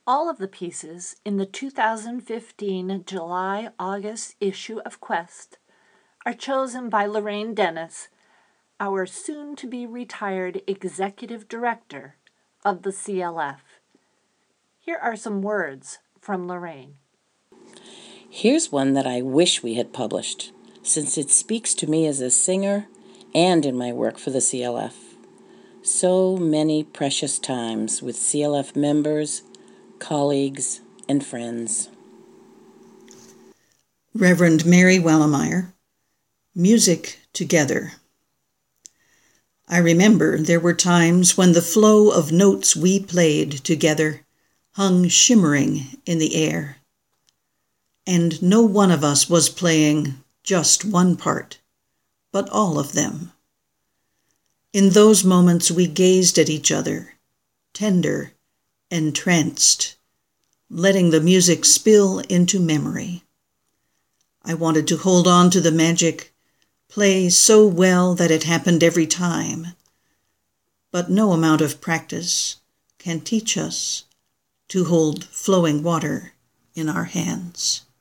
All of the pieces in the 2015 July-August issue of Quest are chosen by Lorraine Dennis, our soon-to-be retired executive director of the CLF. Here are some words from Lorraine. Here's one that I wish we had published, since it speaks to me as a singer and in my work for the CLF. So many precious times with CLF members, colleagues, and friends. Reverend Mary Wellemeyer, Music Together. I remember there were times when the flow of notes we played together hung shimmering in the air. And no one of us was playing just one part, but all of them. In those moments we gazed at each other, tender, entranced, letting the music spill into memory. I wanted to hold on to the magic, play so well that it happened every time. But no amount of practice can teach us to hold flowing water in our hands.